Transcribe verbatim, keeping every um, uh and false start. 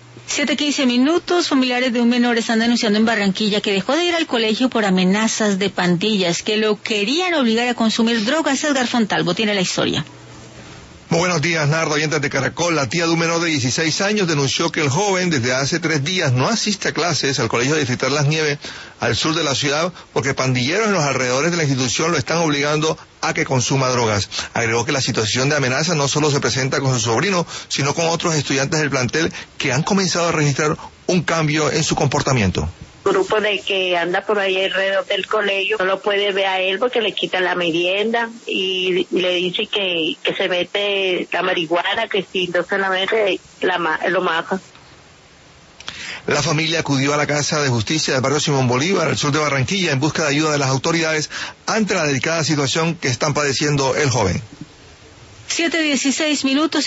siete quince minutos, familiares de un menor están denunciando en Barranquilla que dejó de ir al colegio por amenazas de pandillas que lo querían obligar a consumir drogas. Edgar Fontalvo tiene la historia. Muy buenos días, Nardo, oyentes de Caracol. La tía de un menor de dieciséis años denunció que el joven desde hace tres días no asiste a clases al colegio Distrital Las Nieves, al sur de la ciudad, porque pandilleros en los alrededores de la institución lo están obligando a que consuma drogas. Agregó que la situación de amenaza no solo se presenta con su sobrino, sino con otros estudiantes del plantel que han comenzado a registrar un cambio en su comportamiento. Grupo de que anda por ahí alrededor del colegio, no lo puede ver a él porque le quitan la merienda y le dice que, que se mete la marihuana, que si no se la mete, la, lo mata. La familia acudió a la Casa de Justicia del barrio Simón Bolívar, al sur de Barranquilla, en busca de ayuda de las autoridades ante la delicada situación que están padeciendo el joven. siete dieciséis minutos.